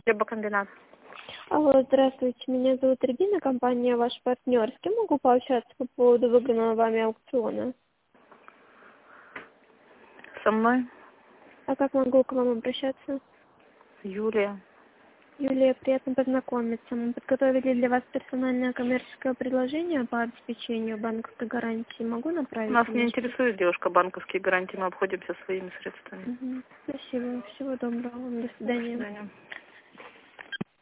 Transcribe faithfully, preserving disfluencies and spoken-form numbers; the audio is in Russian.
Хлебокомбинат. Алло, здравствуйте, меня зовут Регина, компания «Ваш партнер». С кем могу пообщаться по поводу выигранного вами аукциона? Со мной А как могу к вам обращаться? Юлия. Юлия, приятно познакомиться. Мы подготовили для вас персональное коммерческое предложение по обеспечению банковской гарантии. Могу направить? Нас не на интересует, девушка, банковские гарантии, мы обходимся своими средствами. Угу. Спасибо, всего доброго вам, до До свидания. свидания.